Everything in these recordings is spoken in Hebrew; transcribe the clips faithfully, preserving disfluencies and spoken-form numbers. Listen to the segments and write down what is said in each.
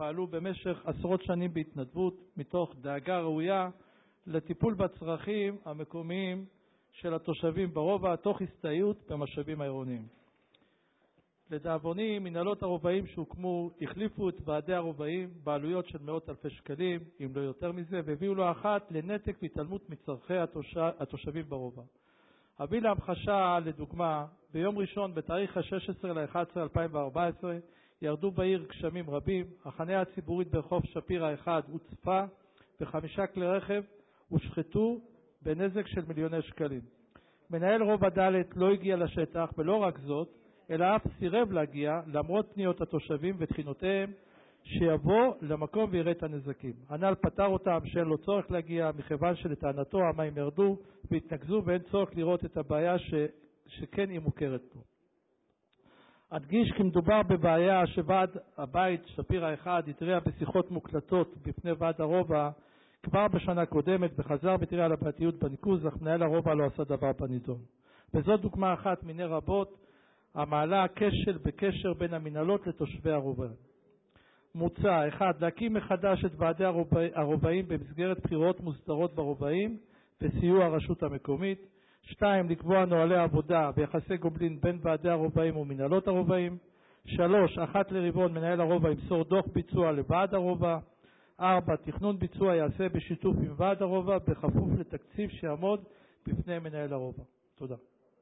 פעלו במשך עשרות שנים בהתנדבות מתוך דאגה ראויה לטיפול בצרכים המקומיים של התושבים ברובע תוך הסתייעות במשאבים העירוניים. לדאבוני, מנהלות הרובעים שהוקמו החליפו את ועדי הרובעים בעלויות של מאות אלפי שקלים, אם לא יותר מזה, והביאו לו אחת לנתק והתעלמות מצרכי התושבים ברובע. אביא להמחשה, לדוגמה, ביום ראשון בתאריך ה-שש עשרה לנובמבר אלפיים וארבע עשרה ירדו בעיר גשמים רבים, החניה הציבורית ברחוב שפירא אחד הוצפה וחמישה כלי רכב הושחתו בנזק של מיליוני שקלים. מנהל רובע ד' לא הגיע לשטח, ולא רק זאת, אלא אף סירב להגיע למרות פניות התושבים ותחינותיהם שיבוא למקום ויראה את הנזקים. הנ"ל פטר אותם שאין לו צורך להגיע מכיוון שלטענתו המים ירדו והתנקזו ואין צורך לראות את הבעיה ש... שכן היא מוכרת לו. אדגיש כי מדובר בבעיה שוועד הבית שפירא אחד התריע בשיחות מוקלטות בפני ועד הרובע כבר בשנה קודמת וחזר בתריע על הבעייתיות בניקוז, אך מנהל הרובע לא עשה דבר בנידון. וזאת דוגמה אחת מיני רבות המעלה כשל בקשר בין המנהלות לתושבי הרובע. מוצע, אחד, להקים מחדש את ועדי הרובע, הרובעים במסגרת בחירות מוסדרות ברובעים וסיוע הרשות המקומית. שתיים, לקבוע נוהלי עבודה ויחסי גומלין בין ועדי הרובעים ומנהלות הרובעים. שלוש, אחת לרבעון מנהל הרובע ימסור דוח ביצוע לוועד הרובע. ארבע, תכנון ביצוע יעשה בשיתוף עם ועד הרובע בכפוף לתקציב שיעמוד בפני מנהל הרובע. תודה.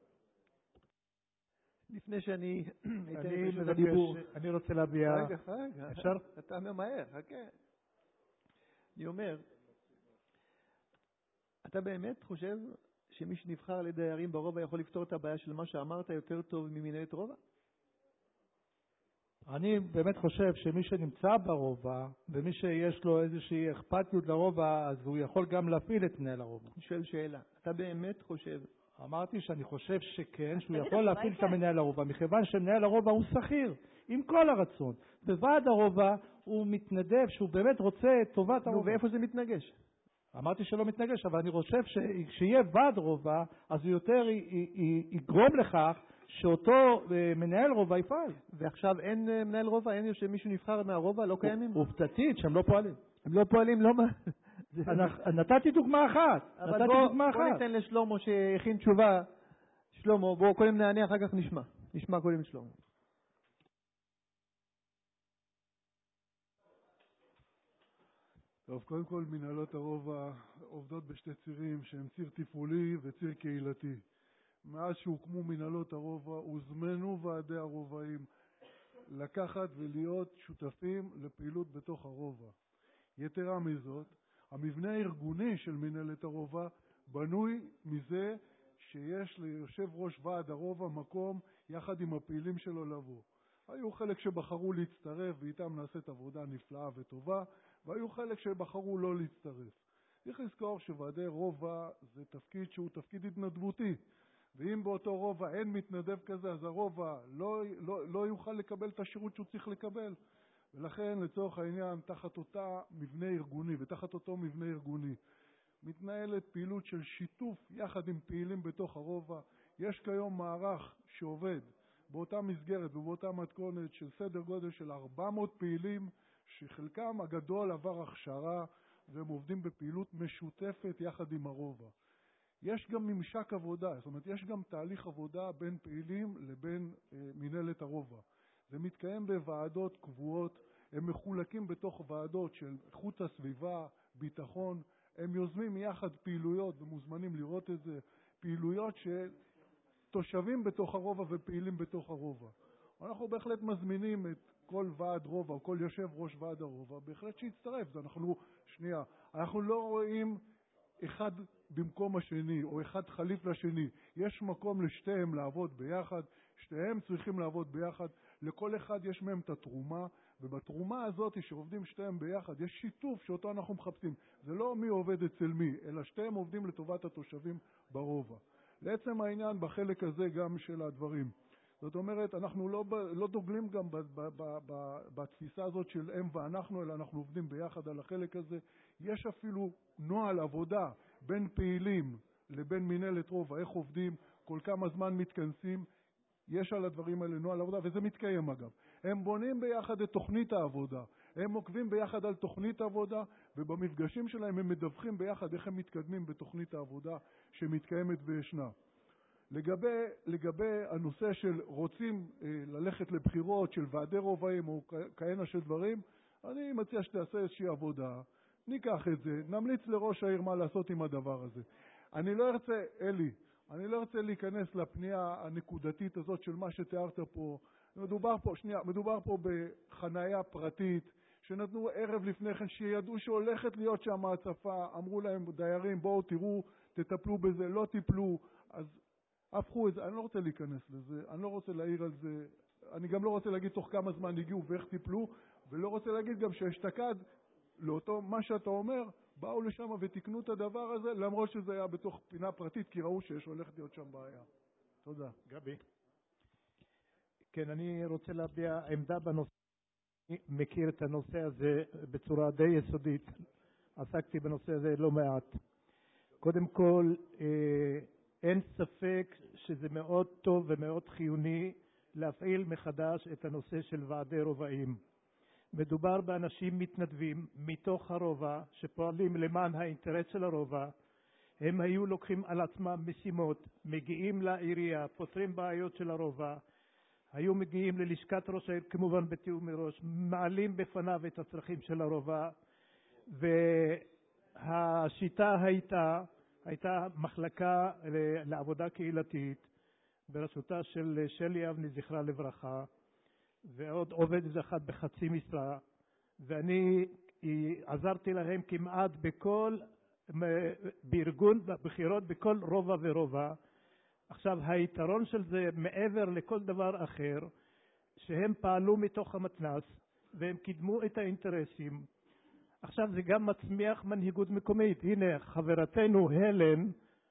לפני שאני אני מדבר, אני רוצה להביע... רגע, רגע, אפשר? אתה ממהר, חכה. אני אומר, אתה באמת חושב שמי שנבחר על ידי הערים ברובע יכול לפתור את הבעיה של מה שאמרת יותר טוב ממנהלת רובע? אני באמת חושב שמי שנמצא ברובע ומי שיש לו איזושהי אכפתיות לרובע, אז הוא יכול גם להפעיל את מנהל הרובע. אני שואל שאלה, אתה באמת חושב... אמרתי שאני חושב שכן, שהוא יכול להפעיל את המנהל הרובע, מכיוון שמנהל הרובע הוא שכיר, עם כל הרצון. בוועד הרובע הוא מתנדב שהוא באמת רוצה את טובת הרובע. נו, ואיפה זה מתנגש? אמרתי שלא מתנגש, אבל אני חושב שיהיה ועד רובע, אז הוא יותר יגרום לכך שאותו מנהל רובע יפעל. ועכשיו אין מנהל רובע, אין מישהו נבחר מהרובע, לא קיימים? עובדתית שהם לא פועלים. הם לא פועלים, לא מה? נתתי דוגמה אחת. אבל בוא ניתן לשלמה שהכין תשובה. שלמה, בוא קודם נענה, אחר כך נשמע. נשמע קודם את שלמה. טוב, קודם כל מנהלות הרובע עובדות בשתי צירים שהם ציר תפעולי וציר קהילתי. מאז שהוקמו מנהלות הרובע הוזמנו ועדי הרובעים לקחת ולהיות שותפים לפעילות בתוך הרובע. יתרה מזאת, המבנה הארגוני של מנהלת הרובע בנוי מזה שיש ליושב ראש ועד הרובע מקום יחד עם הפעילים שלו לבוא. היו חלק שבחרו להצטרף ואיתם נעשית עבודה נפלאה וטובה, והיו חלק שבחרו לא להצטרף. צריך לזכור שוועדי רובע זה תפקיד שהוא תפקיד התנדבותי, ואם באותו רובע אין מתנדב כזה, אז הרובע לא, לא, לא יוכל לקבל את השירות שהוא צריך לקבל. ולכן לצורך העניין תחת אותה מבנה ארגוני ותחת אותו מבנה ארגוני מתנהלת פעילות של שיתוף יחד עם פעילים בתוך הרובע. יש כיום מערך שעובד באותה מסגרת ובאותה מתכונת של סדר גודל של ארבע מאות פעילים שחלקם הגדול עבר הכשרה והם עובדים בפעילות משותפת יחד עם הרובע. יש גם ממשק עבודה, זאת אומרת יש גם תהליך עבודה בין פעילים לבין אה, מנהלת הרובע. זה מתקיים בוועדות קבועות, הם מחולקים בתוך ועדות של איכות הסביבה, ביטחון, הם יוזמים יחד פעילויות ומוזמנים לראות את זה, פעילויות של תושבים בתוך הרובע ופעילים בתוך הרובע. אנחנו בהחלט מזמינים את כל ועד רובע או כל יושב ראש ועד הרובע, בהחלט שיצטרף. אנחנו, שנייה, אנחנו לא רואים אחד במקום השני או אחד חליף לשני. יש מקום לשתיהם לעבוד ביחד, שתיהם צריכים לעבוד ביחד, לכל אחד יש מהם את התרומה, ובתרומה הזאת שעובדים שתיהם ביחד יש שיתוף שאותו אנחנו מחפשים. זה לא מי עובד אצל מי, אלא שתיהם עובדים לטובת התושבים ברובע. לעצם העניין בחלק הזה גם של הדברים. זאת אומרת, אנחנו לא, לא דוגלים גם ב, ב, ב, ב, בתפיסה הזאת של הם ואנחנו, אלא אנחנו עובדים ביחד על החלק הזה. יש אפילו נוהל עבודה בין פעילים לבין מנהלת רובע, איך עובדים, כל כמה זמן מתכנסים, יש על הדברים האלה נוהל עבודה, וזה מתקיים אגב. הם בונים ביחד את תוכנית העבודה. הם עוקבים ביחד על תוכנית עבודה, ובמפגשים שלהם הם מדווחים ביחד איך הם מתקדמים בתוכנית העבודה שמתקיימת וישנה. לגבי, לגבי הנושא של רוצים אה, ללכת לבחירות של ועדי רובעים או כהנה של דברים, אני מציע שתעשה איזושהי עבודה, ניקח את זה, נמליץ לראש העיר מה לעשות עם הדבר הזה. אני לא ארצה, אלי, אני לא ארצה להיכנס לפנייה הנקודתית הזאת של מה שתיארת פה. מדובר פה, שנייה, מדובר פה בחנייה פרטית, שנתנו ערב לפני כן שידעו שהולכת להיות שם הצפה, אמרו להם דיירים, בואו תראו, תטפלו בזה, לא טיפלו, אז הפכו את זה. אני לא רוצה להיכנס לזה, אני לא רוצה להעיר על זה, אני גם לא רוצה להגיד תוך כמה זמן הגיעו ואיך טיפלו, ולא רוצה להגיד גם שהשתקד לאותו מה שאתה אומר, באו לשם ותקנו את הדבר הזה, למרות שזה היה בתוך פינה פרטית, כי ראו שיש הולכת להיות שם בעיה. תודה. גבי. כן, אני רוצה להביע עמדה בנושא. אני מכיר את הנושא הזה בצורה די יסודית. עסקתי בנושא הזה לא מעט. קודם כל, אין ספק שזה מאוד טוב ומאוד חיוני להפעיל מחדש את הנושא של ועדי רובעים. מדובר באנשים מתנדבים מתוך הרובע שפועלים למען האינטרס של הרובע. הם היו לוקחים על עצמם משימות, מגיעים לעירייה, פותרים בעיות של הרובע, היו מגיעים ללשכת ראש העיר כמובן בתיאום מראש, מעלים בפניו את הצרכים של הרובע, והשיטה הייתה, הייתה מחלקה לעבודה קהילתית בראשותה של שלי אבני זכרה לברכה, ועוד עובד אחד בחצי משרה, ואני עזרתי להם כמעט בכל, בארגון, בבחירות בכל רובע ורובע. עכשיו היתרון של זה מעבר לכל דבר אחר, שהם פעלו מתוך המתנ"ס, והם קידמו את האינטרסים. עכשיו זה גם מצמיח מנהיגות מקומית. הנה חברתנו הלן,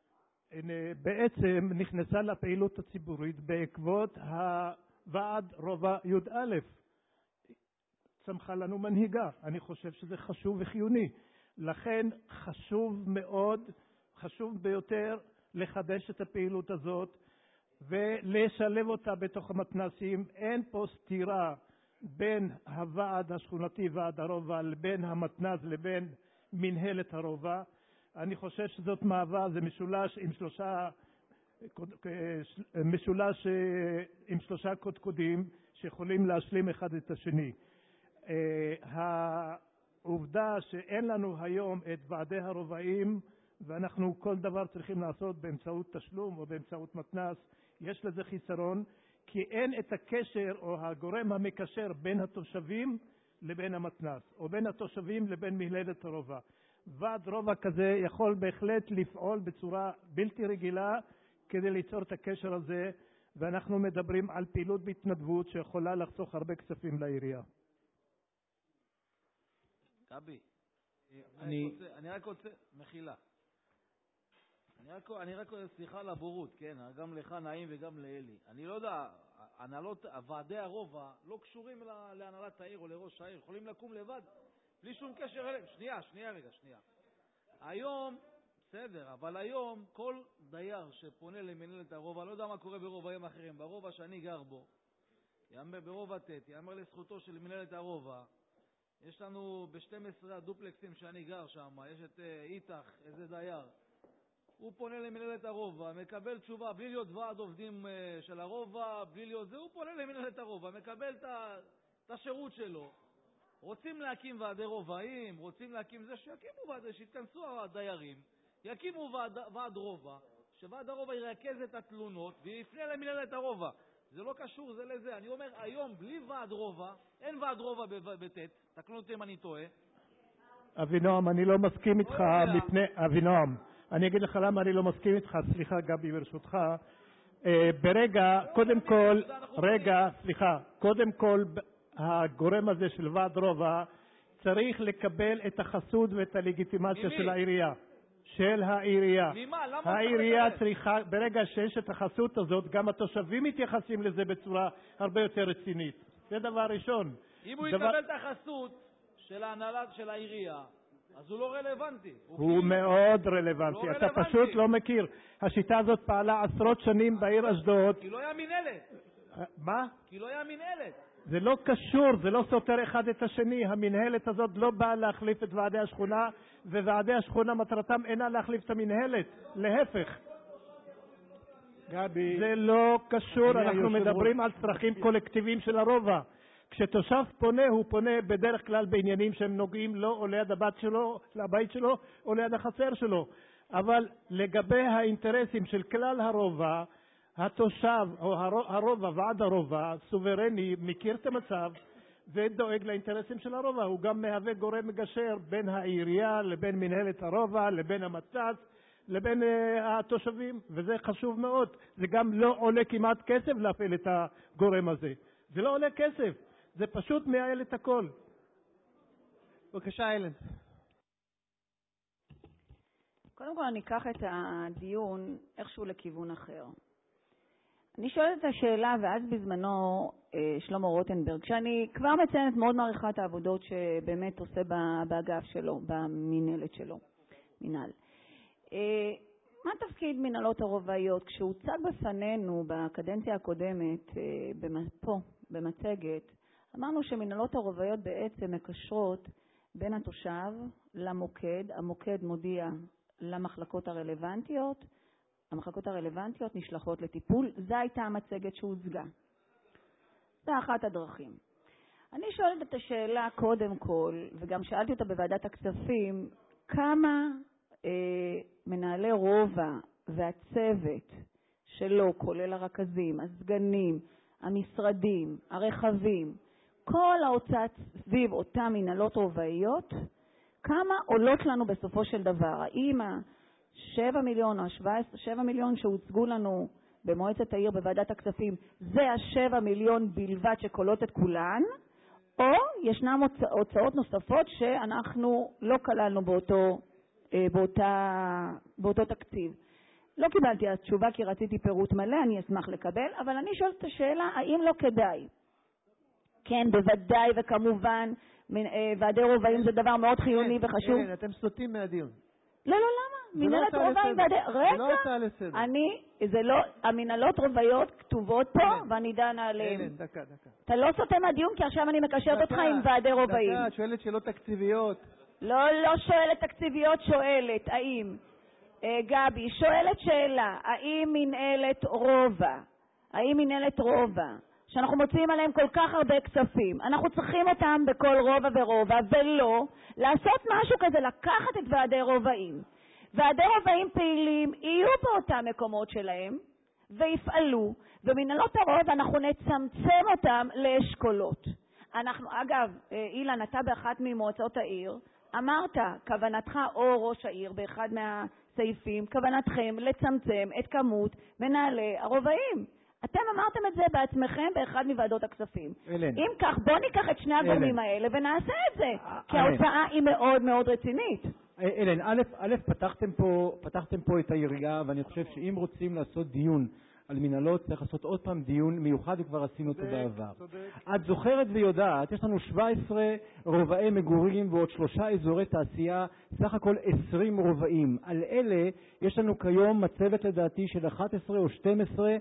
בעצם נכנסה לפעילות הציבורית בעקבות ה... ועד רובע י"א, צמחה לנו מנהיגה. אני חושב שזה חשוב וחיוני. לכן חשוב מאוד, חשוב ביותר לחדש את הפעילות הזאת ולשלב אותה בתוך המתנ"סים. אין פה סתירה בין הוועד השכונתי ועד הרובע לבין המתנ"ס לבין מנהלת הרובע. אני חושב שזאת מעבר, זה משולש עם שלושה משולש עם שלושה קודקודים שיכולים להשלים אחד את השני. העובדה שאין לנו היום את ועדי הרובעים ואנחנו כל דבר צריכים לעשות באמצעות תשלום או באמצעות מתנ"ס, יש לזה חיסרון, כי אין את הקשר או הגורם המקשר בין התושבים לבין המתנ"ס או בין התושבים לבין מנהלת הרובע. ועד רובע כזה יכול בהחלט לפעול בצורה בלתי רגילה כדי ליצור את הקשר הזה, ואנחנו מדברים על פעילות בהתנדבות שיכולה לחסוך הרבה כספים לעירייה. גבי, אני אני רק רוצה, מחילה. אני רק אני רק סליחה לבורות, כן, גם לך נעים וגם לאלי. אני לא יודע, הנהלות ועדי הרובע לא קשורים להנהלת העיר או לראש העיר, יכולים לקום לבד בלי שום קשר אליהם. שנייה, שנייה רגע, שנייה. היום בסדר, אבל היום כל דייר שפונה למנהלת הרובע, לא יודע מה קורה ברובעים אחרים, ברובע שאני גר בו, יאמר ברובע ת', יאמר לזכותו של מנהלת הרובע, יש לנו ב-שנים עשר הדופלקסים שאני גר שם, יש את איתך, איזה דייר, הוא פונה למנהלת הרובע, מקבל תשובה, בלי להיות ועד עובדים של הרובע, בלי להיות זה, הוא פונה למנהלת הרובע, מקבל את השירות שלו. רוצים להקים ועדי רובעים, רוצים להקים זה, שיקימו ועד, שיתכנסו הדיירים, יקימו ועד, ועד רובע, שוועד הרובע ירכז את התלונות ויפנה למנהלת הרובע. זה לא קשור זה לזה. אני אומר, היום בלי ועד רובע, אין ועד רובע בטט, תקנו אותי אם אני טועה. אבינועם, אני לא מסכים איתך מפני, אבינועם, אני אגיד לך למה אני לא מסכים איתך, סליחה גבי ברשותך, ברגע, קודם כל, רגע, סליחה, קודם כל, הגורם הזה של ועד רובע צריך לקבל את החסות ואת הלגיטימציה של העירייה. של העירייה. ממה? למה? העירייה צריכה, ברגע שיש את החסות הזאת, גם התושבים מתייחסים לזה בצורה הרבה יותר רצינית. זה דבר ראשון. אם הוא יקבל את החסות של ההנהלת של העירייה, אז הוא לא רלוונטי. הוא מאוד רלוונטי. אתה פשוט לא מכיר. השיטה הזאת פעלה עשרות שנים בעיר אשדוד. כי לא היה מנהלת. מה? כי לא היה מנהלת. זה לא קשור, זה לא סותר אחד את השני. המנהלת הזאת לא באה להחליף את ועדי השכונה, וועדי השכונה מטרתם אינה להחליף את המנהלת, להפך. גבי, זה לא קשור, אנחנו מדברים על צרכים קולקטיביים של הרובע. כשתושב פונה, הוא פונה בדרך כלל בעניינים שהם נוגעים לו או ליד הבת שלו, לבית שלו או ליד החצר שלו. אבל לגבי האינטרסים של כלל הרובע, התושב או הרובע, ועד הרובע, סוברני, מכיר את המצב ודואג לאינטרסים של הרובע. הוא גם מהווה גורם מגשר בין העירייה לבין מנהלת הרובע, לבין המצב, לבין uh, התושבים, וזה חשוב מאוד. זה גם לא עולה כמעט כסף להפעיל את הגורם הזה. זה לא עולה כסף, זה פשוט מייעל את הכל. בבקשה, אלן. קודם כל אני אקח את הדיון איכשהו לכיוון אחר. אני שואלת את השאלה, ואז בזמנו שלמה רוטנברג, שאני כבר מציינת מאוד מעריכה את העבודות שבאמת עושה באגף שלו, במנהלת שלו, מנהל. מה תפקיד מנהלות הרובעיות? כשהוצג בפנינו בקדנציה הקודמת, פה, במצגת, אמרנו שמנהלות הרובעיות בעצם מקשרות בין התושב למוקד, המוקד מודיע למחלקות הרלוונטיות, המחלקות הרלוונטיות נשלחות לטיפול. זו הייתה המצגת שהוצגה. זו אחת הדרכים. אני שואלת את השאלה קודם כל, וגם שאלתי אותה בוועדת הכספים, כמה אה, מנהלי רובע והצוות שלו, כולל הרכזים, הסגנים, המשרדים, הרכבים, כל ההוצאה סביב אותם מנהלות רובעיות, כמה עולות לנו בסופו של דבר? האם השבע מיליון או השבע עשרה, שבע מיליון שהוצגו לנו במועצת העיר בוועדת הכספים, זה השבע מיליון בלבד שקולות את כולן, או ישנם הוצאות נוספות שאנחנו לא כללנו באותו, באותה, באותו תקציב? לא קיבלתי התשובה כי רציתי פירוט מלא, אני אשמח לקבל, אבל אני שואלת את השאלה, האם לא כדאי? כן, בוודאי וכמובן, ועדי רובעים זה דבר מאוד חיוני וחשוב. אלן, אתם סוטים מהדיון. לא, לא, למה? מנהלת רובעים ועדי... רגע, זה לא הצעה לסדר. אני, זה לא, המנהלות רובעיות כתובות פה ואני דנה עליהן. אלן, דקה, דקה. אתה לא סוטה מהדיון כי עכשיו אני מקשרת אותך עם ועדי רובעים. דקה, שואלת שאלות תקציביות. לא, לא שואלת תקציביות, שואלת, האם, גבי, שואלת שאלה, האם מנהלת רובע, האם מנהלת רובע, שאנחנו מוצאים עליהם כל כך הרבה כספים, אנחנו צריכים אותם בכל רובע ורובע, ולא לעשות משהו כזה, לקחת את ועדי רובעים. ועדי רובעים פעילים יהיו באותם מקומות שלהם, ויפעלו, ומנהלות הרובע אנחנו נצמצם אותם לאשכולות. אנחנו, אגב, אילן, אתה באחת ממועצות העיר, אמרת, כוונתך או ראש העיר באחד מהסעיפים, כוונתכם לצמצם את כמות מנהלי הרובעים. אתם אמרתם את זה בעצמכם באחד מוועדות הכספים. אלן. אם כך, בוא ניקח את שני הגורמים האלה ונעשה את זה, כי ההוצאה היא מאוד מאוד רצינית. אלן, א', א', פתחתם פה, פתחתם פה את העירייה, ואני חושב שאם רוצים לעשות דיון על מנהלות, צריך לעשות עוד פעם דיון מיוחד, וכבר עשינו אותו בעבר. את זוכרת ויודעת, יש לנו שבע עשרה רובעי מגורים ועוד שלושה אזורי תעשייה, סך הכל עשרים רובעים. על אלה יש לנו כיום מצבת לדעתי של אחת עשרה או שתים עשרה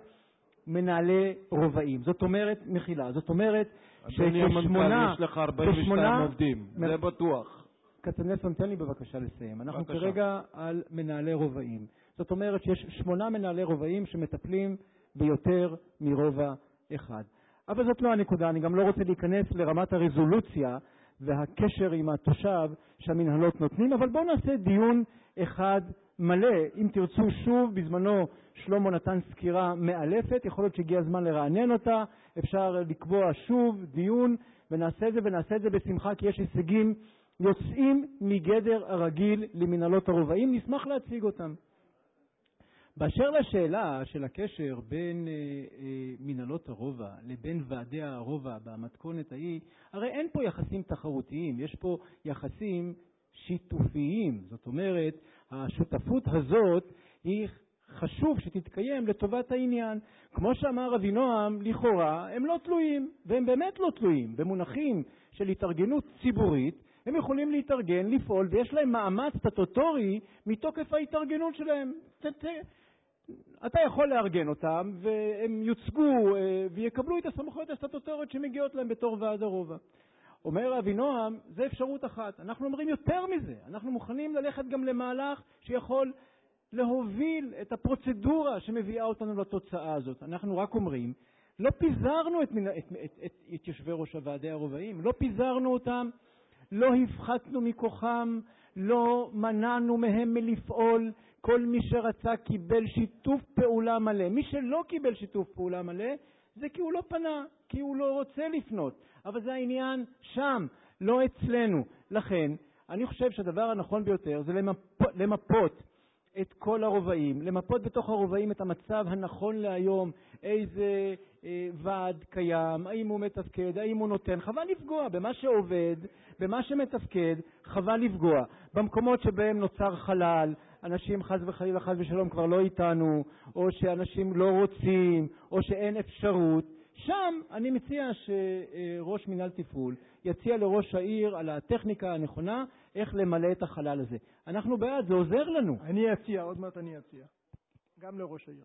מנהלי רובעים. זאת אומרת, מחילה, זאת אומרת ששמונה... יש לך ארבעים ושתיים עובדים, זה בטוח. כצנלסון, תן לי בבקשה לסיים. אנחנו בבקשה. כרגע על מנהלי רובעים. זאת אומרת שיש שמונה מנהלי רובעים שמטפלים ביותר מרובע אחד. אבל זאת לא הנקודה, אני גם לא רוצה להיכנס לרמת הרזולוציה והקשר עם התושב שהמנהלות נותנים, אבל בואו נעשה דיון אחד מלא. אם תרצו שוב, בזמנו שלמה נתן סקירה מאלפת, יכול להיות שהגיע הזמן לרענן אותה, אפשר לקבוע שוב דיון ונעשה את זה, ונעשה את זה בשמחה, כי יש הישגים יוצאים מגדר הרגיל למנהלות הרובעים, נשמח להציג אותם. באשר לשאלה של הקשר בין אה, אה, מנהלות הרובע לבין ועדי הרובע במתכונת ההיא, הרי אין פה יחסים תחרותיים, יש פה יחסים שיתופיים. זאת אומרת, השותפות הזאת היא חשוב שתתקיים לטובת העניין. כמו שאמר אבינועם, לכאורה הם לא תלויים, והם באמת לא תלויים. במונחים של התארגנות ציבורית, הם יכולים להתארגן, לפעול, ויש להם מאמץ סטטוטורי מתוקף ההתארגנות שלהם. אתה יכול לארגן אותם, והם יוצגו ויקבלו את הסמכויות הסטטוטוריות שמגיעות להם בתור ועד הרובע. אומר אבינועם, זה אפשרות אחת. אנחנו אומרים יותר מזה. אנחנו מוכנים ללכת גם למהלך שיכול להוביל את הפרוצדורה שמביאה אותנו לתוצאה הזאת. אנחנו רק אומרים, לא פיזרנו את, את, את, את, את יושבי ראש הוועדי הרובעים, לא פיזרנו אותם, לא הפחתנו מכוחם, לא מנענו מהם מלפעול. כל מי שרצה קיבל שיתוף פעולה מלא. מי שלא קיבל שיתוף פעולה מלא, זה כי הוא לא פנה, כי הוא לא רוצה לפנות. אבל זה העניין שם, לא אצלנו. לכן, אני חושב שהדבר הנכון ביותר זה למפות, למפות את כל הרובעים, למפות בתוך הרובעים את המצב הנכון להיום, איזה אה, ועד קיים, האם הוא מתפקד, האם הוא נותן. חבל לפגוע במה שעובד, במה שמתפקד, חבל לפגוע. במקומות שבהם נוצר חלל, אנשים חס וחלילה חס ושלום כבר לא איתנו, או שאנשים לא רוצים, או שאין אפשרות, שם אני מציע שראש מנהל תפעול יציע לראש העיר על הטכניקה הנכונה איך למלא את החלל הזה. אנחנו בעד, זה עוזר לנו. אני אציע, עוד מעט אני אציע. גם לראש העיר.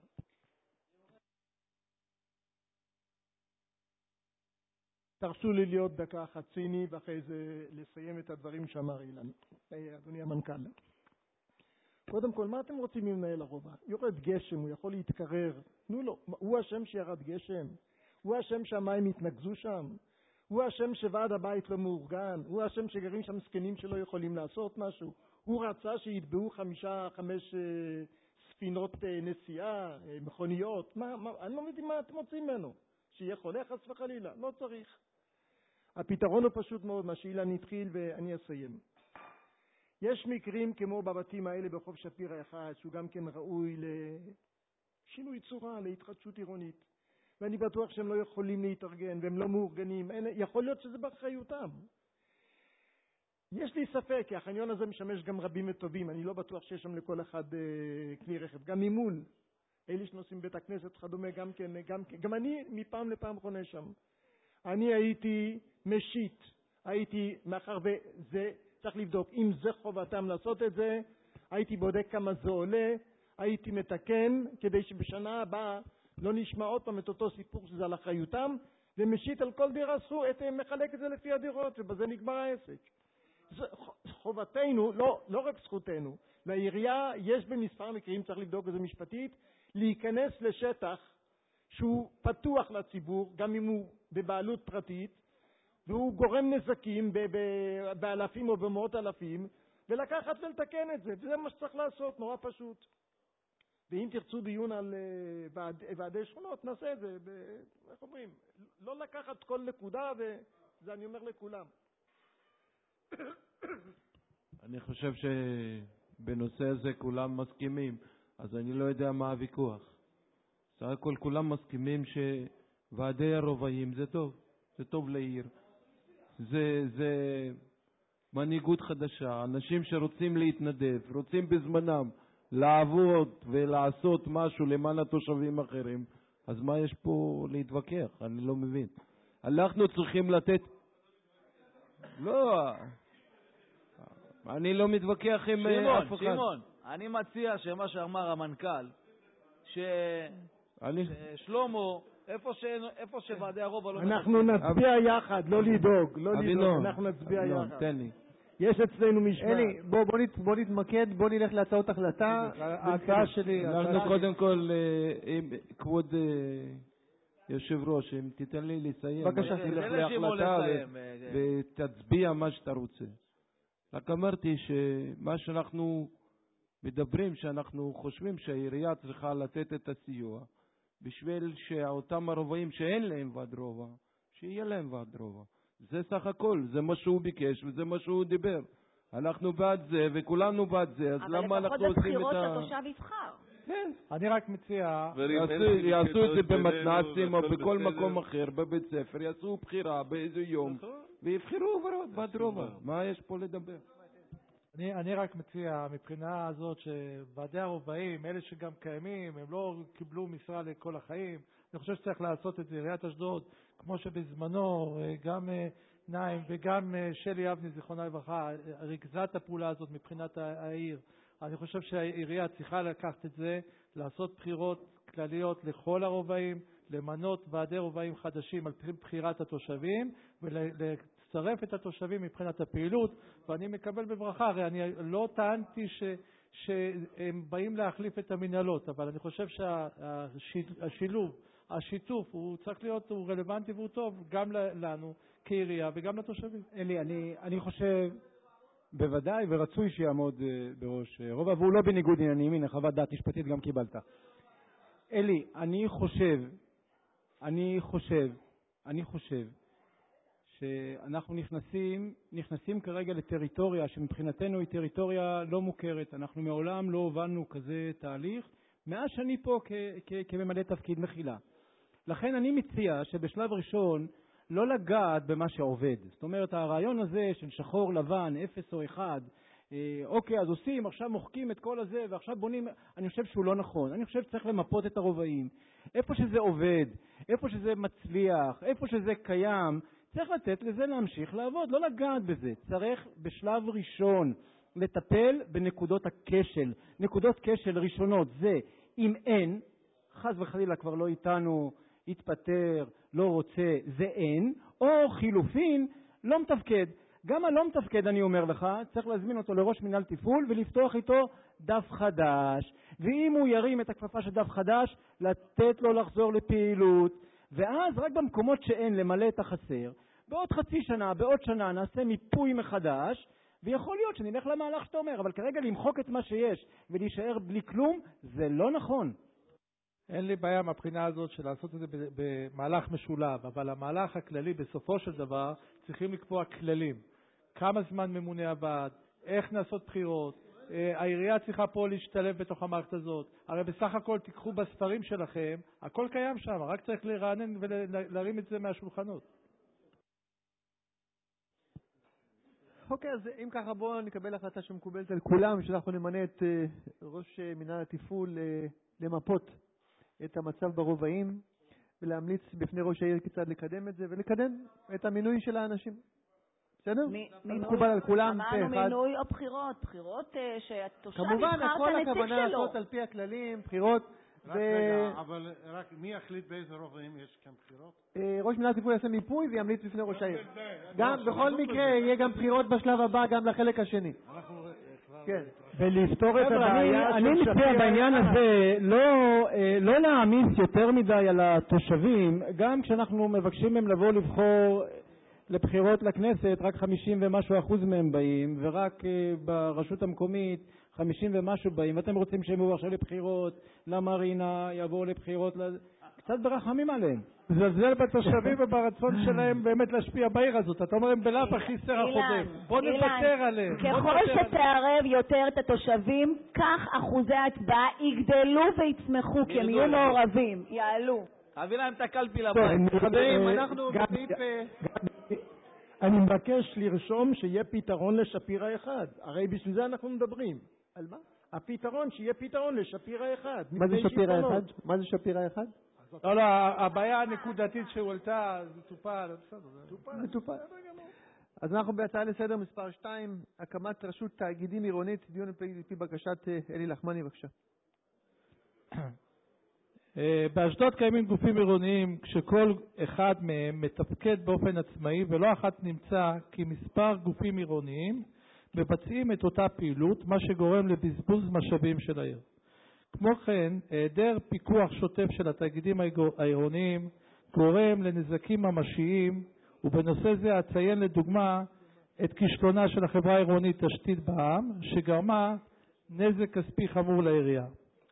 תרשו לי להיות דקה אחת ציני ואחרי זה לסיים את הדברים שאמר אילן. אדוני המנכ"ל. קודם כל, מה אתם רוצים ממנהל הרובע? יורד גשם, הוא יכול להתקרר. תנו לו, הוא השם שירד גשם? הוא השם שהמים התנגזו שם? הוא השם שוועד הבית לא מאורגן? הוא השם שגרים שם סקנים שלא יכולים לעשות משהו? הוא רצה שיתבעו חמישה, חמש אה, ספינות אה, נסיעה, אה, מכוניות? מה, מה, אני לא מבין מה אתם רוצים ממנו. שיהיה חולה חס וחלילה? לא צריך. הפתרון הוא פשוט מאוד, מה שאילן התחיל ואני אסיים. יש מקרים כמו בבתים האלה ברחוב שפירא אחד, שהוא גם כן ראוי לשינוי צורה, להתחדשות עירונית. ואני בטוח שהם לא יכולים להתארגן, והם לא מאורגנים. אין, יכול להיות שזה באחריותם. יש לי ספק, כי החניון הזה משמש גם רבים וטובים. אני לא בטוח שיש שם לכל אחד אה, כלי רכב. גם ממול, אלה שנוסעים בית הכנסת, כדומה, גם כן, גם כן. גם אני מפעם לפעם חונה שם. אני הייתי משית. הייתי, מאחר וזה... צריך לבדוק אם זה חובתם לעשות את זה, הייתי בודק כמה זה עולה, הייתי מתקן כדי שבשנה הבאה לא נשמע עוד פעם את אותו סיפור שזה על אחריותם, ומשית על כל דירה סו, את, מחלק את זה לפי הדירות, ובזה נגמר העסק. זה, חובתנו, לא, לא רק זכותנו, לעירייה יש במספר מקרים, צריך לבדוק את זה משפטית, להיכנס לשטח שהוא פתוח לציבור, גם אם הוא בבעלות פרטית, והוא גורם נזקים באלפים או במאות אלפים, ולקחת ולתקן את זה. וזה מה שצריך לעשות, נורא פשוט. ואם תרצו דיון על ועדי שכונות, נעשה את זה. איך אומרים? לא לקחת כל נקודה, וזה אני אומר לכולם. אני חושב שבנושא הזה כולם מסכימים, אז אני לא יודע מה הוויכוח. סך הכל כולם מסכימים שוועדי הרובעים זה טוב, זה טוב לעיר. זה, זה מנהיגות חדשה, אנשים שרוצים להתנדב, רוצים בזמנם לעבוד ולעשות משהו למען התושבים אחרים, אז מה יש פה להתווכח? אני לא מבין. אנחנו צריכים לתת... לא, אני לא מתווכח עם שמעון, אף אחד. שמעון, אני מציע שמה שאמר המנכ"ל, ששלמה... איפה ש... איפה שוועדי הרובע לא... אנחנו נצביע יחד, לא לדאוג, לא לדאוג, אנחנו נצביע יחד. תן לי. יש אצלנו משמעת. אלי, בוא נתמקד, בוא נלך להצעות החלטה. ההצעה שלי... אנחנו קודם כל, כבוד יושב ראש, אם תיתן לי לסיים. בבקשה. תלך להחלטה ותצביע מה שאתה רוצה. רק אמרתי שמה שאנחנו מדברים, שאנחנו חושבים שהעירייה צריכה לתת את הסיוע, בשביל שאותם הרובעים שאין להם ועד רובע, שיהיה להם ועד רובע. זה סך הכל, זה מה שהוא ביקש וזה מה שהוא דיבר. אנחנו בעד זה וכולנו בעד זה, אז למה אנחנו עושים את ה... אבל לפחות בבחירות התושב יבחר. כן. אני רק מציע... יעשו את זה במתנ"סים או בכל מקום אחר, בבית ספר, יעשו בחירה באיזה יום, ויבחרו ועד רובע. מה יש פה לדבר? אני, אני רק מציע, מבחינה הזאת שוועדי הרובעים, אלה שגם קיימים, הם לא קיבלו משרה לכל החיים. אני חושב שצריך לעשות את זה. עיריית אשדוד, כמו שבזמנו, גם נעים וגם שלי אבני, זיכרונה לברכה, ריכזה את הפעולה הזאת מבחינת העיר. אני חושב שהעירייה צריכה לקחת את זה, לעשות בחירות כלליות לכל הרובעים, למנות ועדי רובעים חדשים על פי בחירת התושבים ולצרף את התושבים מבחינת הפעילות, ואני מקבל בברכה. הרי אני לא טענתי ש, שהם באים להחליף את המנהלות, אבל אני חושב שהשילוב, השיתוף הוא צריך להיות, הוא רלוונטי והוא טוב גם לנו כעירייה וגם לתושבים. אלי, אני, אני חושב בוודאי ורצוי שיעמוד בראש רובע, והוא לא בניגוד עניינים. הנה, חוות דעת משפטית גם קיבלת. אלי, אני חושב, אני חושב, אני חושב שאנחנו נכנסים, נכנסים כרגע לטריטוריה שמבחינתנו היא טריטוריה לא מוכרת. אנחנו מעולם לא הובלנו כזה תהליך מאז שאני פה כ- כ- כממלא תפקיד מחילה. לכן אני מציע שבשלב ראשון לא לגעת במה שעובד. זאת אומרת, הרעיון הזה של שחור לבן, אפס או אחד, אה, אוקיי, אז עושים, עכשיו מוחקים את כל הזה ועכשיו בונים, אני חושב שהוא לא נכון. אני חושב שצריך למפות את הרובעים. איפה שזה עובד, איפה שזה מצליח, איפה שזה קיים, צריך לתת לזה להמשיך לעבוד, לא לגעת בזה. צריך בשלב ראשון לטפל בנקודות הכשל. נקודות כשל ראשונות זה אם אין, חס וחלילה כבר לא איתנו, התפטר, לא רוצה, זה אין, או חילופין, לא מתפקד. גם הלא מתפקד, אני אומר לך, צריך להזמין אותו לראש מנהל תפעול ולפתוח איתו דף חדש. ואם הוא ירים את הכפפה של דף חדש, לתת לו לחזור לפעילות. ואז רק במקומות שאין למלא את החסר, בעוד חצי שנה, בעוד שנה נעשה מיפוי מחדש, ויכול להיות שנלך למהלך שאתה אומר, אבל כרגע למחוק את מה שיש ולהישאר בלי כלום, זה לא נכון. אין לי בעיה מהבחינה הזאת של לעשות את זה במהלך משולב, אבל המהלך הכללי בסופו של דבר צריכים לקבוע כללים. כמה זמן ממונה הוועד, איך נעשות בחירות, העירייה צריכה פה להשתלב בתוך המערכת הזאת. הרי בסך הכל תיקחו בספרים שלכם, הכל קיים שם, רק צריך לרענן ולהרים את זה מהשולחנות. אוקיי, אז אם ככה בואו נקבל החלטה שמקובלת על כולם, שאנחנו נמנה את ראש מנהל התפעול למפות את המצב ברובעים ולהמליץ בפני ראש העיר כיצד לקדם את זה ולקדם את המינוי של האנשים. בסדר? מקובל על כולם. אמרנו מינוי או בחירות, בחירות שהתושב כמובן, יבחר את הנציג שלו. כמובן, הכל הכוונה לעשות על פי הכללים, בחירות. רק רגע, אבל רק מי יחליט באיזה רובעים יש כאן בחירות? ראש מנהל התפעול יעשה מיפוי וימליץ בפני ראש העיר. גם בכל מקרה יהיה גם בחירות בשלב הבא, גם לחלק השני. כן. ולפתור את הבעיה. אני מציע בעניין הזה לא להעמיס יותר מדי על התושבים, גם כשאנחנו מבקשים מהם לבוא לבחור לבחירות לכנסת, רק חמישים ומשהו אחוז מהם באים, ורק ברשות המקומית חמישים ומשהו באים, ואתם רוצים שהם יבואו עכשיו לבחירות, למרינה, יבואו לבחירות, קצת ברחמים עליהם. זלזל בתושבים וברצון שלהם באמת להשפיע בעיר הזאת. אתה אומר, הם בלאו הכי סרח חודף. בוא נוותר עליהם. ככל שתערב יותר את התושבים, כך אחוזי ההצבעה יגדלו ויצמחו, כי הם יהיו מעורבים, יעלו. תביא להם את הקלפי לבית. חברים, אנחנו בסעיף... אני מבקש לרשום שיהיה פתרון לשפירה אחד. הרי בשביל זה אנחנו מדברים. על מה? הפתרון, שיהיה פתרון לשפירה אחד. מה זה שפירה אחד? מה זה שפירה אחד? לא, לא, הבעיה הנקודתית שהועלתה, זה טופל, זה טופל. אז אנחנו בהצעה לסדר מספר שתיים, הקמת רשות תאגידים עירונית, דיון לפי בקשת אלי לחמני, בבקשה. באשדוד קיימים גופים עירוניים כשכל אחד מהם מתפקד באופן עצמאי, ולא אחת נמצא כי מספר גופים עירוניים מבצעים את אותה פעילות, מה שגורם לבזבוז משאבים של העיר. כמו כן, היעדר פיקוח שוטף של התאגידים העירוניים גורם לנזקים ממשיים, ובנושא זה אציין לדוגמה את כישלונה של החברה העירונית תשתית בע"מ, שגרמה נזק כספי חמור לעירייה,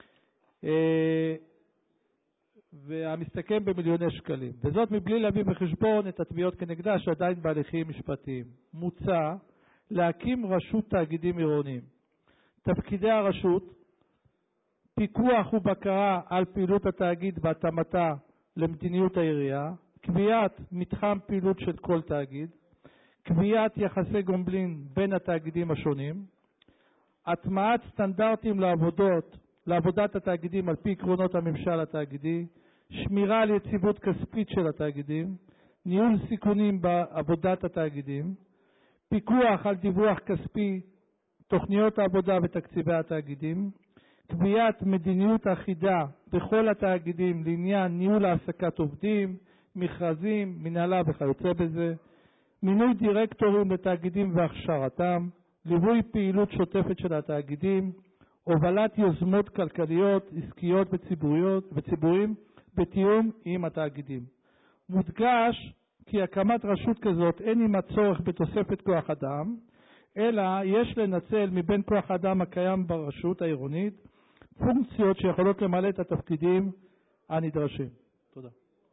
והמסתכם במיליוני שקלים, וזאת מבלי להביא בחשבון את התביעות כנגדה שעדיין בהליכים משפטיים. מוצע להקים רשות תאגידים עירוניים. תפקידי הרשות: פיקוח ובקרה על פעילות התאגיד והתאמתה למדיניות העירייה, קביעת מתחם פעילות של כל תאגיד, קביעת יחסי גומלין בין התאגידים השונים, הטמעת סטנדרטים לעבודות, לעבודת התאגידים על פי עקרונות הממשל התאגידי, שמירה על יציבות כספית של התאגידים, ניהול סיכונים בעבודת התאגידים, פיקוח על דיווח כספי תוכניות העבודה ותקציבי התאגידים, קביעת מדיניות אחידה בכל התאגידים לעניין ניהול העסקת עובדים, מכרזים, מנהלה וכיוצא בזה, מינוי דירקטורים לתאגידים והכשרתם, ליווי פעילות שוטפת של התאגידים, הובלת יוזמות כלכליות, עסקיות וציבוריות וציבורים בתיאום עם התאגידים. מודגש כי הקמת רשות כזאת אין עימה צורך בתוספת כוח אדם, אלא יש לנצל מבין כוח האדם הקיים ברשות העירונית פונקציות שיכולות למלא את התפקידים הנדרשים. תודה.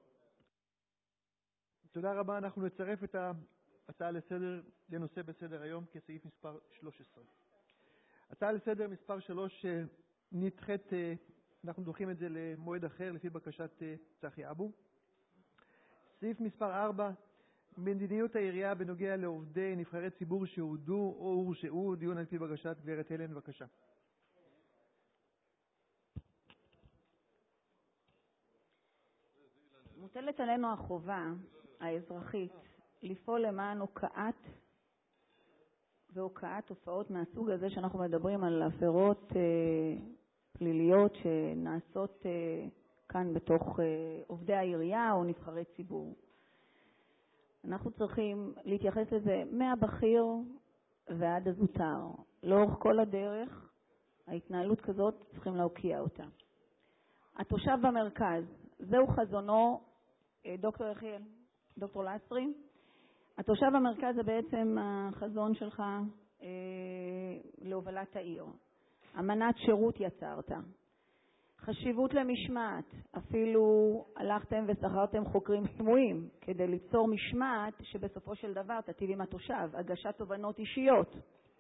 תודה רבה. אנחנו נצרף את ההצעה לסדר לנושא בסדר היום כסעיף מספר שלוש עשרה. הצעה לסדר מספר שלוש נדחית, אנחנו דוחים את זה למועד אחר לפי בקשת צחי אבו. סעיף מספר ארבע, מדיניות העירייה בנוגע לעובדי נבחרי ציבור שהודו או הורשעו, דיון על פי בקשת גברת הלן, בבקשה. מוטלת עלינו החובה האזרחית לפעול למען הוקעת והוקעת תופעות מהסוג הזה שאנחנו מדברים על עבירות אה, פליליות שנעשות אה, כאן בתוך אה, עובדי העירייה או נבחרי ציבור. אנחנו צריכים להתייחס לזה מהבכיר ועד הזוטר. לאורך כל הדרך, ההתנהלות כזאת צריכים להוקיע אותה. התושב במרכז, זהו חזונו, דוקטור יחיאל, דוקטור לסרי. התושב במרכז זה בעצם החזון שלך אה, להובלת העיר. אמנת שירות יצרת. חשיבות למשמעת, אפילו הלכתם ושכרתם חוקרים סמויים כדי ליצור משמעת שבסופו של דבר תטיב עם התושב, הגשת תובנות אישיות,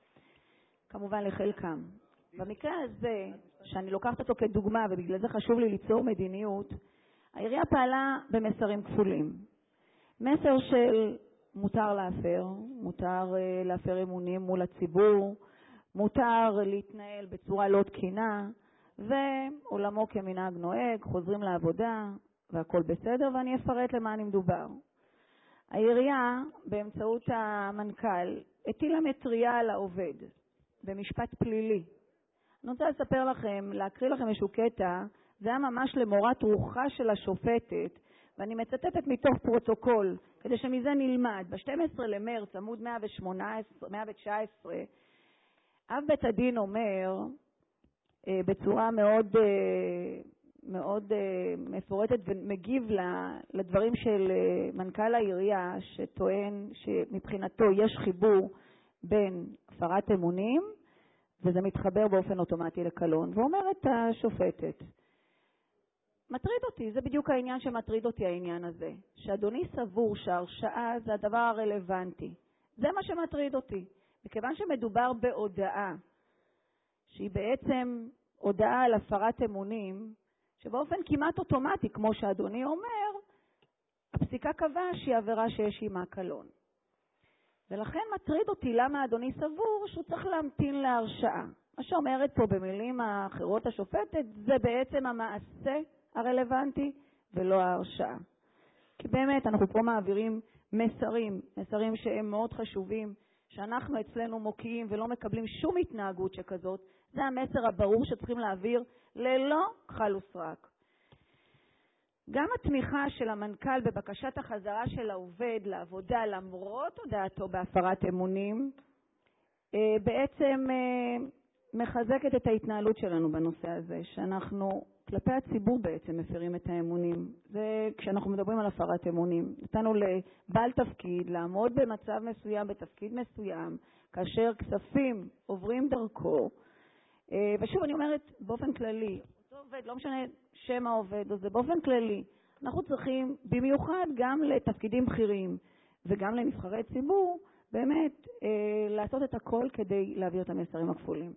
כמובן לחלקם. במקרה הזה, שאני לוקחת אותו כדוגמה ובגלל זה חשוב לי ליצור מדיניות, העירייה פעלה במסרים כפולים. מסר של מותר להפר, מותר uh, להפר אמונים מול הציבור, מותר להתנהל בצורה לא תקינה, ועולמו כמנהג נוהג, חוזרים לעבודה והכל בסדר, ואני אפרט למה אני מדובר. העירייה באמצעות המנכ"ל הטילה מטריה על העובד במשפט פלילי. אני רוצה לספר לכם, להקריא לכם איזשהו קטע, זה היה ממש למורת רוחה של השופטת, ואני מצטטת מתוך פרוטוקול, כדי שמזה נלמד. ב-שנים עשר למרץ, עמוד מאה תשע עשרה, אב בית הדין אומר, בצורה מאוד, מאוד מפורטת ומגיב לדברים של מנכ"ל העירייה, שטוען שמבחינתו יש חיבור בין הפרת אמונים, וזה מתחבר באופן אוטומטי לקלון. ואומרת השופטת, מטריד אותי, זה בדיוק העניין שמטריד אותי העניין הזה, שאדוני סבור שההרשעה זה הדבר הרלוונטי. זה מה שמטריד אותי. מכיוון שמדובר בהודעה, שהיא בעצם הודעה על הפרת אמונים, שבאופן כמעט אוטומטי, כמו שאדוני אומר, הפסיקה קבעה שהיא עבירה שיש עימה קלון. ולכן מטריד אותי למה אדוני סבור שהוא צריך להמתין להרשעה. מה שאומרת פה במילים האחרות השופטת, זה בעצם המעשה הרלוונטי ולא ההרשעה. כי באמת אנחנו פה מעבירים מסרים, מסרים שהם מאוד חשובים, שאנחנו אצלנו מוקיעים ולא מקבלים שום התנהגות שכזאת. זה המסר הברור שצריכים להעביר ללא כחל וסרק. גם התמיכה של המנכ"ל בבקשת החזרה של העובד לעבודה למרות הודעתו בהפרת אמונים, בעצם מחזקת את ההתנהלות שלנו בנושא הזה, שאנחנו כלפי הציבור בעצם מפרים את האמונים. זה כשאנחנו מדברים על הפרת אמונים. נתנו לבעל תפקיד לעמוד במצב מסוים, בתפקיד מסוים, כאשר כספים עוברים דרכו. ושוב אני אומרת באופן כללי, אותו עובד, לא משנה שם העובד, זה באופן כללי. אנחנו צריכים במיוחד גם לתפקידים בכירים וגם לנבחרי ציבור, באמת לעשות את הכל כדי להעביר את המסרים הכפולים.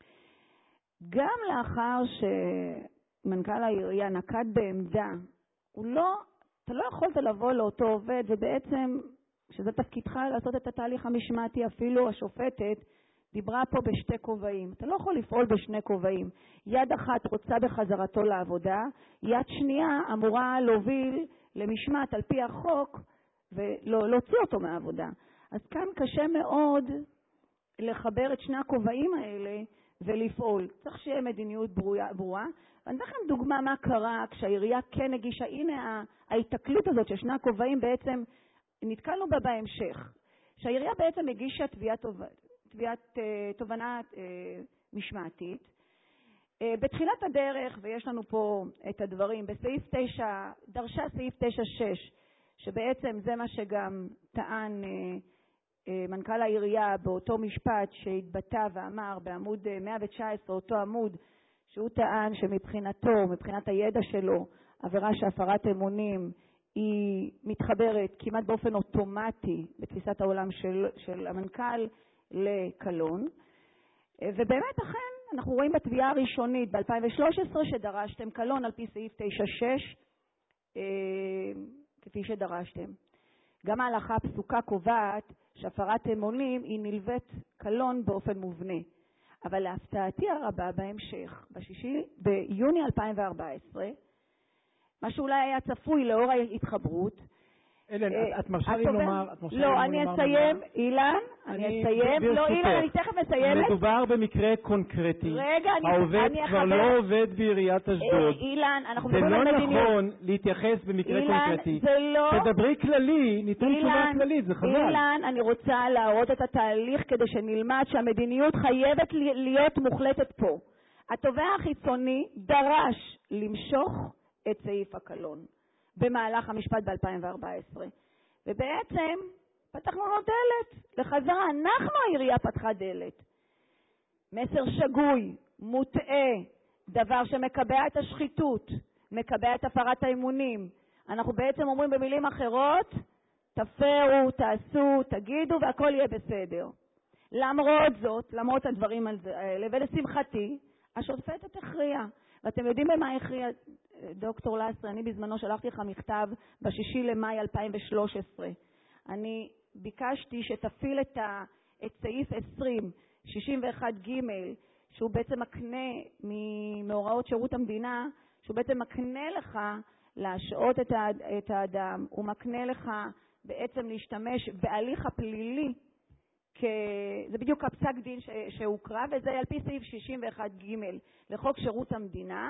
גם לאחר שמנכ"ל העירייה נקט בעמדה, הוא לא, אתה לא יכולת לבוא לאותו עובד, ובעצם, שזה תפקידך לעשות את התהליך המשמעתי, אפילו השופטת דיברה פה בשתי כובעים. אתה לא יכול לפעול בשני כובעים. יד אחת רוצה בחזרתו לעבודה, יד שנייה אמורה להוביל למשמעת על פי החוק, ולהוציא אותו מהעבודה. אז כאן קשה מאוד לחבר את שני הכובעים האלה ולפעול. צריך שיהיה מדיניות ברורה. אני אתן לכם דוגמה מה קרה כשהעירייה כן הגישה, הנה ההתקלות הזאת ששני הכובעים בעצם נתקלנו בה בהמשך. שהעירייה בעצם הגישה תביעת, תביעת תובנה משמעתית. בתחילת הדרך, ויש לנו פה את הדברים, בסעיף תשע, דרשה סעיף תשע שש, שבעצם זה מה שגם טען מנכ"ל העירייה באותו משפט שהתבטא ואמר בעמוד מאה תשע עשרה, אותו עמוד, שהוא טען שמבחינתו, מבחינת הידע שלו, עבירה שהפרת אמונים היא מתחברת כמעט באופן אוטומטי בתפיסת העולם של, של המנכ"ל לקלון. ובאמת אכן אנחנו רואים בתביעה הראשונית ב-אלפיים ושלוש עשרה שדרשתם קלון על פי סעיף תשע שש, אה, כפי שדרשתם. גם ההלכה הפסוקה קובעת שהפרת אמונים היא נלווית קלון באופן מובנה. אבל להפתעתי הרבה בהמשך, בשישי ביוני אלפיים וארבע עשרה, מה שאולי היה צפוי לאור ההתחברות, אלן, את מרשה לי לומר... לא, אני אסיים, אילן, אני אסיים, לא, אילן, אני תכף מסיימת. מדובר במקרה קונקרטי. רגע, אני... העובד כבר לא עובד בעיריית אשדוד. אילן, אנחנו מדברים על מדיניות. זה לא נכון מדיניות. להתייחס במקרה אילן, קונקרטי. אילן, זה לא... תדברי כללי, ניתן תשובה כללית, זה חבל. אילן, אני רוצה להראות את התהליך כדי שנלמד שהמדיניות חייבת להיות מוחלטת פה. התובע החיצוני דרש למשוך את סעיף הקלון במהלך המשפט ב-אלפיים וארבע עשרה. ובעצם פתחנו לו דלת לחזרה, אנחנו העירייה פתחה דלת. מסר שגוי, מוטעה, דבר שמקבע את השחיתות, מקבע את הפרת האמונים. אנחנו בעצם אומרים במילים אחרות, תפרו, תעשו, תגידו והכל יהיה בסדר. למרות זאת, למרות הדברים האלה, ולשמחתי, השופטת הכריעה. ואתם יודעים במה הכריעה, דוקטור לסרי, אני בזמנו שלחתי לך מכתב בשישי למאי אלפיים ושלוש עשרה. אני ביקשתי שתפיל את, ה, את סעיף עשרים, שישים ואחת ג', שהוא בעצם מקנה ממאורעות שירות המדינה, שהוא בעצם מקנה לך להשעות את, ה, את האדם, הוא מקנה לך בעצם להשתמש בהליך הפלילי, כ... זה בדיוק הפסק דין ש... שהוקרא, וזה על פי סעיף שישים ואחת ג' לחוק שירות המדינה.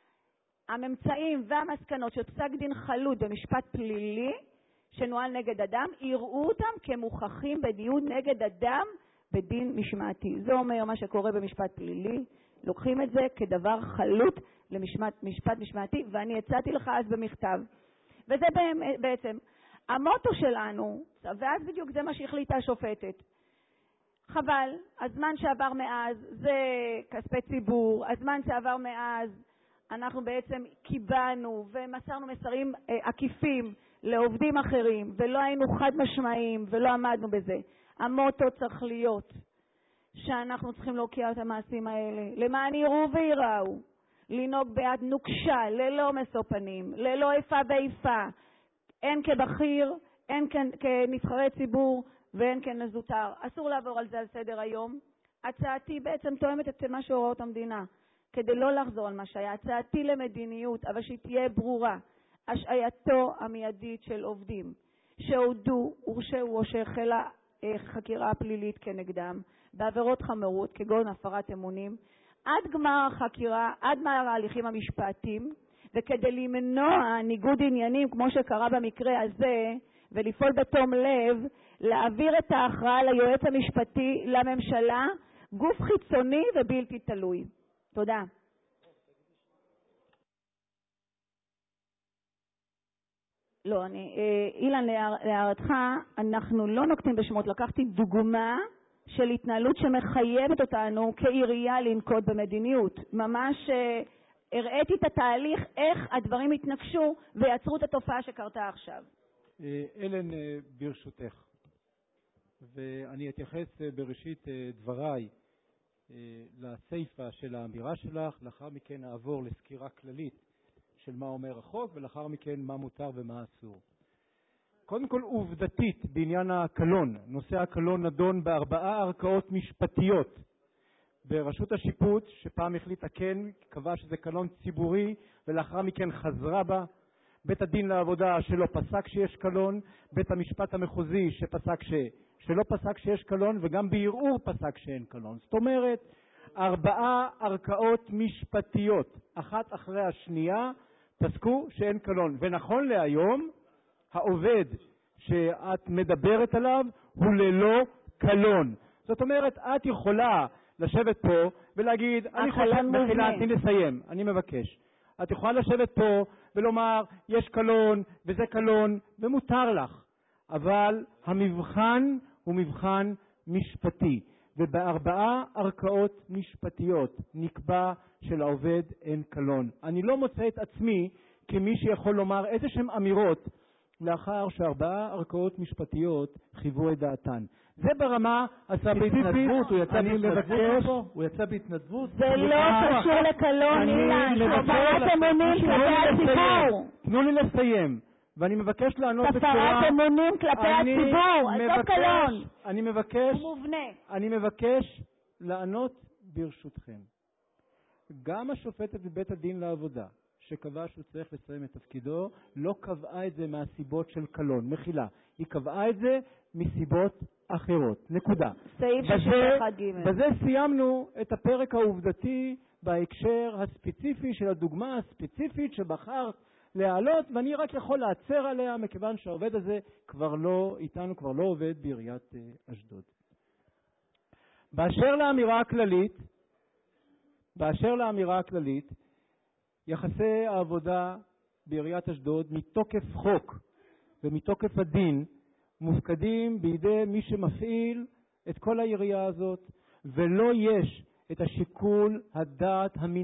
הממצאים והמסקנות של פסק דין חלוט במשפט פלילי שנועל נגד אדם, יראו אותם כמוכחים בדיון נגד אדם בדין משמעתי. זה אומר מה שקורה במשפט פלילי, לוקחים את זה כדבר חלוט למשפט משפט משמעתי, ואני הצעתי לך אז במכתב. וזה בעצם המוטו שלנו, ואז בדיוק זה מה שהחליטה השופטת. חבל, הזמן שעבר מאז זה כספי ציבור, הזמן שעבר מאז אנחנו בעצם קיבלנו ומסרנו מסרים אה, עקיפים לעובדים אחרים, ולא היינו חד משמעיים ולא עמדנו בזה. המוטו צריך להיות שאנחנו צריכים להוקיע את המעשים האלה, למען יראו ויראו, לנהוג ביד נוקשה, ללא משוא פנים, ללא איפה ואיפה, אין כבכיר, אין כנבחרי ציבור, ואין כן לזוטר. אסור לעבור על זה על סדר היום. הצעתי בעצם תואמת את מה שהוראות המדינה, כדי לא לחזור על מה שהיה. הצעתי למדיניות, אבל שהיא תהיה ברורה. השעייתו המיידית של עובדים שהודו, הורשעו או שהחלה חקירה פלילית כנגדם, בעבירות חמורות כגון הפרת אמונים, עד גמר החקירה, עד גמר ההליכים המשפטיים, וכדי למנוע ניגוד עניינים כמו שקרה במקרה הזה, ולפעול בתום לב, להעביר את ההכרעה ליועץ המשפטי לממשלה, גוף חיצוני ובלתי תלוי. תודה. לא, אני, אילן, להערתך, אנחנו לא נוקטים בשמות, לקחתי דוגמה של התנהלות שמחייבת אותנו כעירייה לנקוט במדיניות. ממש הראיתי את התהליך, איך הדברים התנגשו ויצרו את התופעה שקרתה עכשיו. אלן, ברשותך, ואני אתייחס בראשית דבריי לסייפה של האמירה שלך, לאחר מכן נעבור לסקירה כללית של מה אומר החוק, ולאחר מכן מה מותר ומה אסור. קודם כל, עובדתית בעניין הקלון, נושא הקלון נדון בארבעה ערכאות משפטיות ברשות השיפוט, שפעם החליטה כן, קבע שזה קלון ציבורי, ולאחר מכן חזרה בה, בית הדין לעבודה שלא פסק שיש קלון, בית המשפט המחוזי שפסק שלא פסק שיש קלון וגם בערעור פסק שאין קלון. זאת אומרת, ארבעה ערכאות משפטיות, אחת אחרי השנייה, פסקו שאין קלון. ונכון להיום, העובד שאת מדברת עליו הוא ללא קלון. זאת אומרת, את יכולה לשבת פה ולהגיד, אני חושב, בחילה, תני לסיים, אני מבקש. את יכולה לשבת פה ולומר, יש קלון וזה קלון, ומותר לך. אבל המבחן הוא מבחן משפטי, ובארבעה ערכאות משפטיות נקבע שלעובד אין קלון. אני לא מוצא את עצמי כמי שיכול לומר איזה שהם אמירות לאחר שארבעה ערכאות משפטיות חיוו את דעתן. זה ברמה הספציפית. הוא יצא בהתנדבות פה? הוא יצא בהתנדבות? זה לא קשור לקלון, אילן. הפרת אמונים כלפי הציבור. תנו לי לסיים. ואני מבקש לענות בצורה... הפרת אמונים כלפי הציבור. אז לא קלון. אני מבקש... הוא מובנה. אני מבקש לענות ברשותכם. גם השופטת בבית הדין לעבודה, שקבעה שהוא צריך לסיים את תפקידו, לא קבעה את זה מהסיבות של קלון, מחילה. היא קבעה את זה מסיבות אחרות. נקודה. סעיף שישים ואחת ג'. בזה סיימנו את הפרק העובדתי בהקשר הספציפי של הדוגמה הספציפית שבחרת להעלות, ואני רק יכול לעצר עליה מכיוון שהעובד הזה כבר לא איתנו, כבר לא עובד בעיריית אשדוד. באשר לאמירה הכללית, באשר לאמירה הכללית, יחסי העבודה בעיריית אשדוד מתוקף חוק ומתוקף הדין מופקדים בידי מי שמפעיל את כל העירייה הזאת, ולא יש את השיקול הדעת המינהלי